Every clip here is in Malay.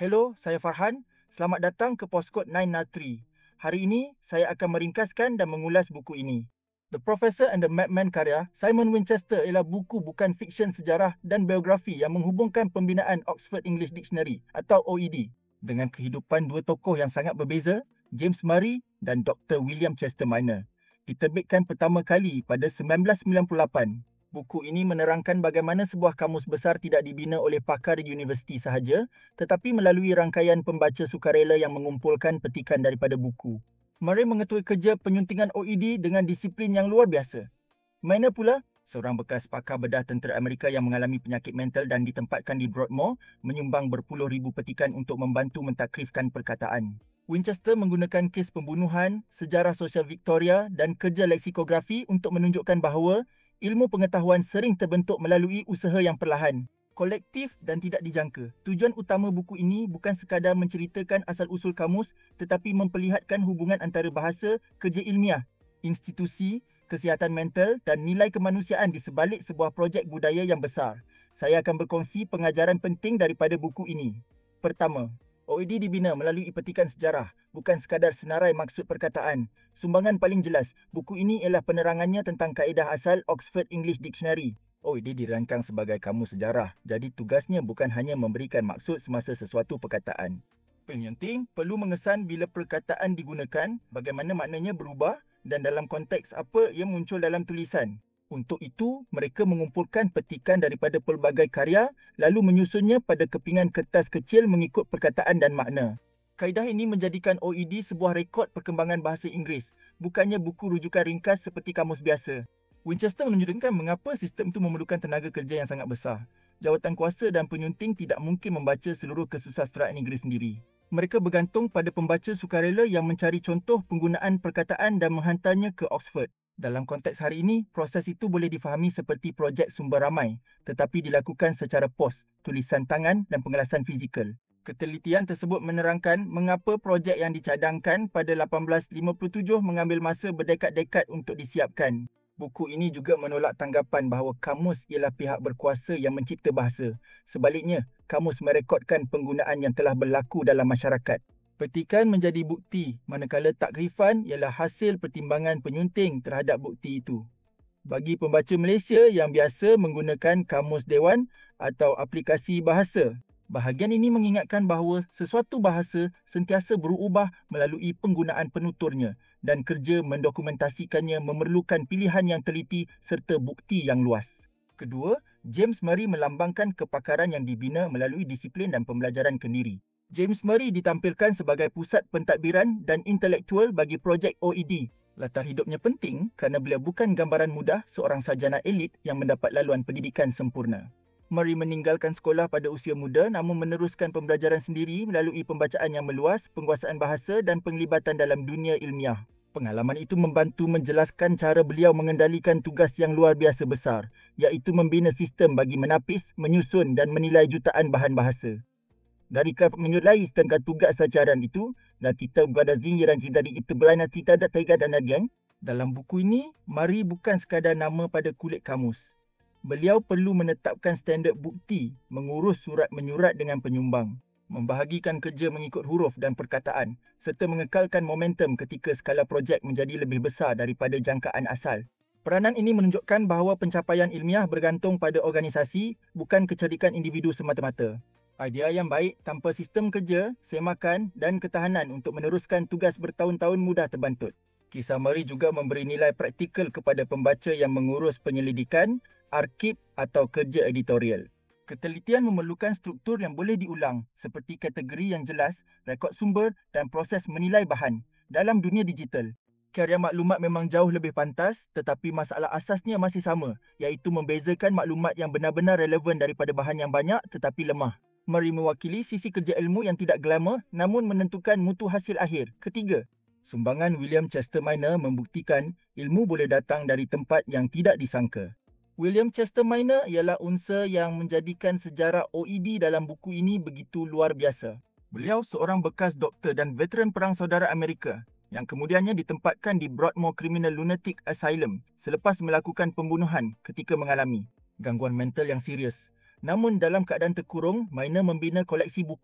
Hello, saya Farhan. Selamat datang ke Postkod 903. Hari ini, saya akan meringkaskan dan mengulas buku ini. The Professor and the Madman karya Simon Winchester ialah buku bukan fiksyen sejarah dan biografi yang menghubungkan pembinaan Oxford English Dictionary atau OED dengan kehidupan dua tokoh yang sangat berbeza, James Murray dan Dr. William Chester Minor. Diterbitkan pertama kali pada 1998. Buku ini menerangkan bagaimana sebuah kamus besar tidak dibina oleh pakar di universiti sahaja, tetapi melalui rangkaian pembaca sukarela yang mengumpulkan petikan daripada buku. Murray mengetuai kerja penyuntingan OED dengan disiplin yang luar biasa. Minor pula, seorang bekas pakar bedah tentera Amerika yang mengalami penyakit mental dan ditempatkan di Broadmoor, menyumbang berpuluh ribu petikan untuk membantu mentakrifkan perkataan. Winchester menggunakan kes pembunuhan, sejarah sosial Victoria dan kerja leksikografi untuk menunjukkan bahawa ilmu pengetahuan sering terbentuk melalui usaha yang perlahan, kolektif dan tidak dijangka. Tujuan utama buku ini bukan sekadar menceritakan asal-usul kamus tetapi memperlihatkan hubungan antara bahasa, kerja ilmiah, institusi, kesihatan mental dan nilai kemanusiaan di sebalik sebuah projek budaya yang besar. Saya akan berkongsi pengajaran penting daripada buku ini. Pertama, OED dibina melalui petikan sejarah, bukan sekadar senarai maksud perkataan. Sumbangan paling jelas, buku ini ialah penerangannya tentang kaedah asal Oxford English Dictionary. OED dirancang sebagai kamus sejarah, jadi tugasnya bukan hanya memberikan maksud semasa sesuatu perkataan. Penyunting perlu mengesan bila perkataan digunakan, bagaimana maknanya berubah dan dalam konteks apa ia muncul dalam tulisan. Untuk itu, mereka mengumpulkan petikan daripada pelbagai karya lalu menyusunnya pada kepingan kertas kecil mengikut perkataan dan makna. Kaedah ini menjadikan OED sebuah rekod perkembangan bahasa Inggeris, bukannya buku rujukan ringkas seperti kamus biasa. Winchester menunjukkan mengapa sistem itu memerlukan tenaga kerja yang sangat besar. Jawatan kuasa dan penyunting tidak mungkin membaca seluruh kesusastraan Inggeris sendiri. Mereka bergantung pada pembaca sukarela yang mencari contoh penggunaan perkataan dan menghantarnya ke Oxford. Dalam konteks hari ini, proses itu boleh difahami seperti projek sumber ramai, tetapi dilakukan secara pos, tulisan tangan dan pengelasan fizikal. Ketelitian tersebut menerangkan mengapa projek yang dicadangkan pada 1857 mengambil masa berdekad-dekad untuk disiapkan. Buku ini juga menolak tanggapan bahawa kamus ialah pihak berkuasa yang mencipta bahasa. Sebaliknya, kamus merekodkan penggunaan yang telah berlaku dalam masyarakat. Petikan menjadi bukti, manakala takrifan ialah hasil pertimbangan penyunting terhadap bukti itu. Bagi pembaca Malaysia yang biasa menggunakan kamus dewan atau aplikasi bahasa, bahagian ini mengingatkan bahawa sesuatu bahasa sentiasa berubah melalui penggunaan penuturnya dan kerja mendokumentasikannya memerlukan pilihan yang teliti serta bukti yang luas. Kedua, James Murray melambangkan kepakaran yang dibina melalui disiplin dan pembelajaran kendiri. James Murray ditampilkan sebagai pusat pentadbiran dan intelektual bagi projek OED. Latar hidupnya penting kerana beliau bukan gambaran mudah seorang sarjana elit yang mendapat laluan pendidikan sempurna. Murray meninggalkan sekolah pada usia muda namun meneruskan pembelajaran sendiri melalui pembacaan yang meluas, penguasaan bahasa dan penglibatan dalam dunia ilmiah. Pengalaman itu membantu menjelaskan cara beliau mengendalikan tugas yang luar biasa besar, iaitu membina sistem bagi menapis, menyusun dan menilai jutaan bahan bahasa. Dari menyulai setengah tugas ajaran itu, dan kita berada zingiran cinta di itu belana cinta dan tega dan adian. Dalam buku ini, Murray bukan sekadar nama pada kulit kamus. Beliau perlu menetapkan standard bukti, mengurus surat menyurat dengan penyumbang, membahagikan kerja mengikut huruf dan perkataan, serta mengekalkan momentum ketika skala projek menjadi lebih besar daripada jangkaan asal. Peranan ini menunjukkan bahawa pencapaian ilmiah bergantung pada organisasi, bukan kecerdikan individu semata-mata. Idea yang baik tanpa sistem kerja, semakan dan ketahanan untuk meneruskan tugas bertahun-tahun mudah terbantut. Kisah Murray juga memberi nilai praktikal kepada pembaca yang mengurus penyelidikan, arsip atau kerja editorial. Ketelitian memerlukan struktur yang boleh diulang seperti kategori yang jelas, rekod sumber dan proses menilai bahan. Dalam dunia digital, karya maklumat memang jauh lebih pantas tetapi masalah asasnya masih sama, iaitu membezakan maklumat yang benar-benar relevan daripada bahan yang banyak tetapi lemah. Murray mewakili sisi kerja ilmu yang tidak glamour namun menentukan mutu hasil akhir. Ketiga, sumbangan William Chester Minor membuktikan ilmu boleh datang dari tempat yang tidak disangka. William Chester Minor ialah unsur yang menjadikan sejarah OED dalam buku ini begitu luar biasa. Beliau seorang bekas doktor dan veteran Perang Saudara Amerika yang kemudiannya ditempatkan di Broadmoor Criminal Lunatic Asylum selepas melakukan pembunuhan ketika mengalami gangguan mental yang serius. Namun dalam keadaan terkurung, Minor membina koleksi buku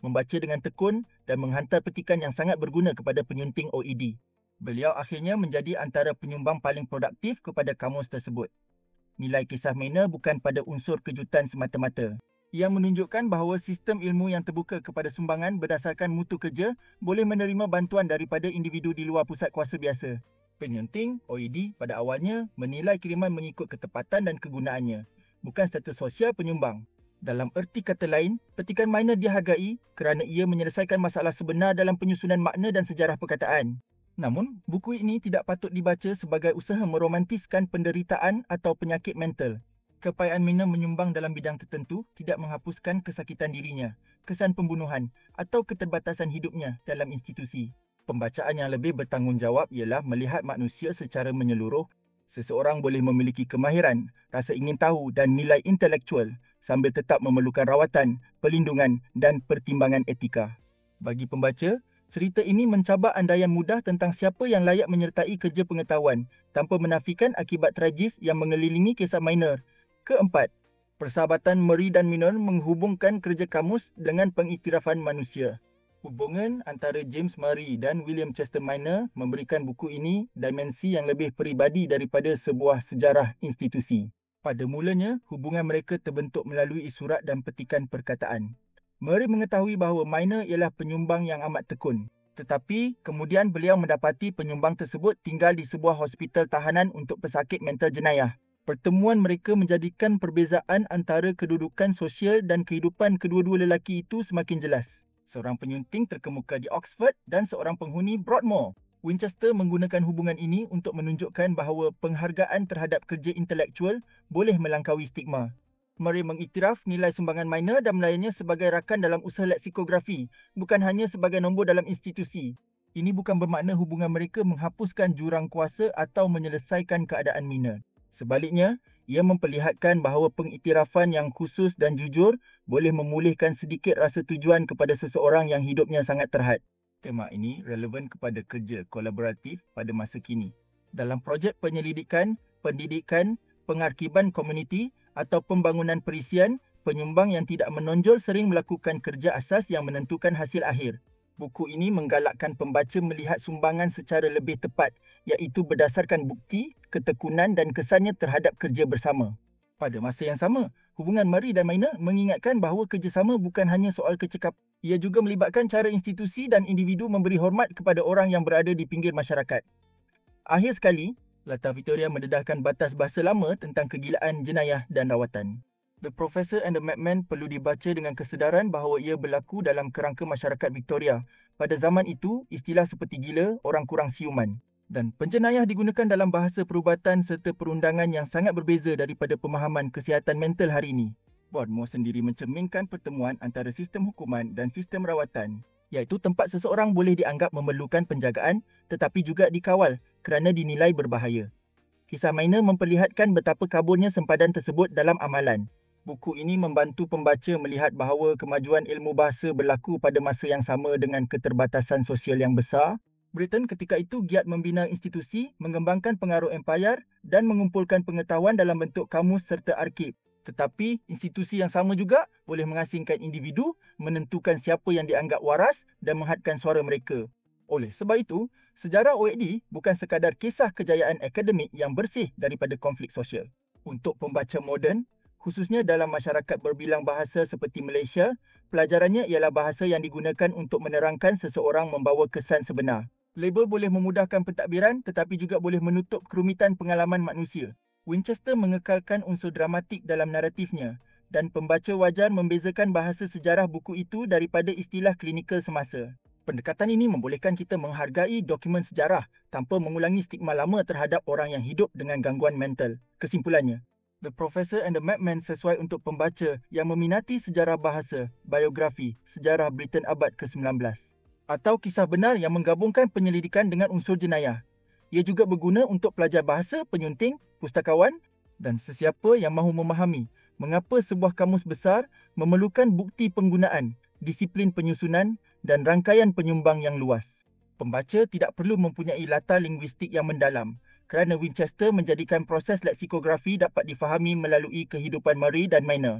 membaca dengan tekun dan menghantar petikan yang sangat berguna kepada penyunting OED. Beliau akhirnya menjadi antara penyumbang paling produktif kepada kamus tersebut. Nilai kisah Maynard bukan pada unsur kejutan semata-mata. Ia menunjukkan bahawa sistem ilmu yang terbuka kepada sumbangan berdasarkan mutu kerja boleh menerima bantuan daripada individu di luar pusat kuasa biasa. Penyunting OED pada awalnya menilai kiriman mengikut ketepatan dan kegunaannya, bukan status sosial penyumbang. Dalam erti kata lain, petikan Maynard dihargai kerana ia menyelesaikan masalah sebenar dalam penyusunan makna dan sejarah perkataan. Namun, buku ini tidak patut dibaca sebagai usaha meromantiskan penderitaan atau penyakit mental. Kepayaan Maynard menyumbang dalam bidang tertentu tidak menghapuskan kesakitan dirinya, kesan pembunuhan atau keterbatasan hidupnya dalam institusi. Pembacaan yang lebih bertanggungjawab ialah melihat manusia secara menyeluruh. Seseorang boleh memiliki kemahiran, rasa ingin tahu dan nilai intelektual sambil tetap memerlukan rawatan, perlindungan dan pertimbangan etika. Bagi pembaca, cerita ini mencabar andaian mudah tentang siapa yang layak menyertai kerja pengetahuan tanpa menafikan akibat tragis yang mengelilingi kisah Maynard. Keempat, persahabatan Murray dan Maynard menghubungkan kerja kamus dengan pengiktirafan manusia. Hubungan antara James Murray dan William Chester Maynard memberikan buku ini dimensi yang lebih peribadi daripada sebuah sejarah institusi. Pada mulanya, hubungan mereka terbentuk melalui surat dan petikan perkataan. Murray mengetahui bahawa Maynard ialah penyumbang yang amat tekun. Tetapi, kemudian beliau mendapati penyumbang tersebut tinggal di sebuah hospital tahanan untuk pesakit mental jenayah. Pertemuan mereka menjadikan perbezaan antara kedudukan sosial dan kehidupan kedua-dua lelaki itu semakin jelas. Seorang penyunting terkemuka di Oxford dan seorang penghuni Broadmoor. Winchester menggunakan hubungan ini untuk menunjukkan bahawa penghargaan terhadap kerja intelektual boleh melangkaui stigma. Murray mengiktiraf nilai sumbangan Maynard dan melayaninya sebagai rakan dalam usaha leksikografi, bukan hanya sebagai nombor dalam institusi. Ini bukan bermakna hubungan mereka menghapuskan jurang kuasa atau menyelesaikan keadaan Maynard. Sebaliknya, ia memperlihatkan bahawa pengiktirafan yang khusus dan jujur boleh memulihkan sedikit rasa tujuan kepada seseorang yang hidupnya sangat terhad. Tema ini relevan kepada kerja kolaboratif pada masa kini. Dalam projek penyelidikan, pendidikan, pengarkiban komuniti atau pembangunan perisian, penyumbang yang tidak menonjol sering melakukan kerja asas yang menentukan hasil akhir. Buku ini menggalakkan pembaca melihat sumbangan secara lebih tepat, iaitu berdasarkan bukti, ketekunan dan kesannya terhadap kerja bersama. Pada masa yang sama, hubungan Murray dan Maynard mengingatkan bahawa kerjasama bukan hanya soal kecekapan. Ia juga melibatkan cara institusi dan individu memberi hormat kepada orang yang berada di pinggir masyarakat. Akhir sekali, latar Victoria mendedahkan batas bahasa lama tentang kegilaan, jenayah dan rawatan. The Professor and the Madman perlu dibaca dengan kesedaran bahawa ia berlaku dalam kerangka masyarakat Victoria. Pada zaman itu, istilah seperti gila, orang kurang siuman. Dan penjenayah digunakan dalam bahasa perubatan serta perundangan yang sangat berbeza daripada pemahaman kesihatan mental hari ini. Broadmoor sendiri mencerminkan pertemuan antara sistem hukuman dan sistem rawatan, iaitu tempat seseorang boleh dianggap memerlukan penjagaan tetapi juga dikawal kerana dinilai berbahaya. Kisah Maynard memperlihatkan betapa kaburnya sempadan tersebut dalam amalan. Buku ini membantu pembaca melihat bahawa kemajuan ilmu bahasa berlaku pada masa yang sama dengan keterbatasan sosial yang besar. Britain ketika itu giat membina institusi, mengembangkan pengaruh empayar dan mengumpulkan pengetahuan dalam bentuk kamus serta arsip. Tetapi institusi yang sama juga boleh mengasingkan individu, menentukan siapa yang dianggap waras dan menghadkan suara mereka. Oleh sebab itu, sejarah OED bukan sekadar kisah kejayaan akademik yang bersih daripada konflik sosial. Untuk pembaca moden, khususnya dalam masyarakat berbilang bahasa seperti Malaysia, pelajarannya ialah bahasa yang digunakan untuk menerangkan seseorang membawa kesan sebenar. Label boleh memudahkan pentadbiran tetapi juga boleh menutup kerumitan pengalaman manusia. Winchester mengekalkan unsur dramatik dalam naratifnya dan pembaca wajar membezakan bahasa sejarah buku itu daripada istilah klinikal semasa. Pendekatan ini membolehkan kita menghargai dokumen sejarah tanpa mengulangi stigma lama terhadap orang yang hidup dengan gangguan mental. Kesimpulannya, The Professor and the Madman sesuai untuk pembaca yang meminati sejarah bahasa, biografi, sejarah Britain abad ke-19 atau kisah benar yang menggabungkan penyelidikan dengan unsur jenayah. Ia juga berguna untuk pelajar bahasa, penyunting, pustakawan dan sesiapa yang mahu memahami mengapa sebuah kamus besar memerlukan bukti penggunaan, disiplin penyusunan dan rangkaian penyumbang yang luas. Pembaca tidak perlu mempunyai latar linguistik yang mendalam kerana Winchester menjadikan proses leksikografi dapat difahami melalui kehidupan Murray dan Maynard.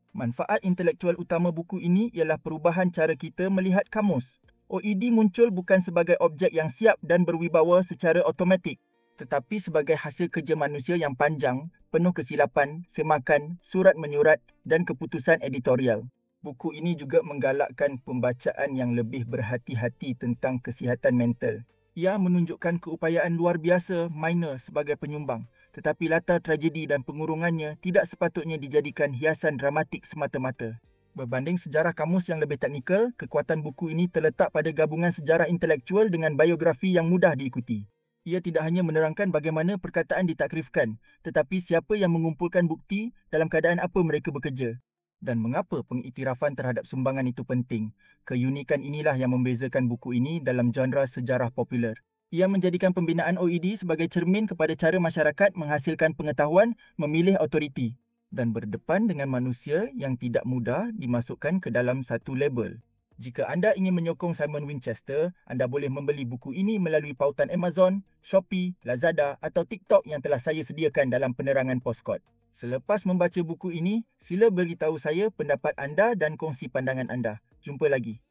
Manfaat intelektual utama buku ini ialah perubahan cara kita melihat kamus. OED muncul bukan sebagai objek yang siap dan berwibawa secara automatik, tetapi sebagai hasil kerja manusia yang panjang, penuh kesilapan, semakan, surat menyurat dan keputusan editorial. Buku ini juga menggalakkan pembacaan yang lebih berhati-hati tentang kesihatan mental. Ia menunjukkan keupayaan luar biasa Miner sebagai penyumbang, tetapi latar tragedi dan pengurungannya tidak sepatutnya dijadikan hiasan dramatik semata-mata. Berbanding sejarah kamus yang lebih teknikal, kekuatan buku ini terletak pada gabungan sejarah intelektual dengan biografi yang mudah diikuti. Ia tidak hanya menerangkan bagaimana perkataan ditakrifkan, tetapi siapa yang mengumpulkan bukti, dalam keadaan apa mereka bekerja dan mengapa pengiktirafan terhadap sumbangan itu penting. Keunikan inilah yang membezakan buku ini dalam genre sejarah popular. Ia menjadikan pembinaan OED sebagai cermin kepada cara masyarakat menghasilkan pengetahuan, memilih autoriti dan berdepan dengan manusia yang tidak mudah dimasukkan ke dalam satu label. Jika anda ingin menyokong Simon Winchester, anda boleh membeli buku ini melalui pautan Amazon, Shopee, Lazada atau TikTok yang telah saya sediakan dalam penerangan Postcode. Selepas membaca buku ini, sila beritahu saya pendapat anda dan kongsi pandangan anda. Jumpa lagi.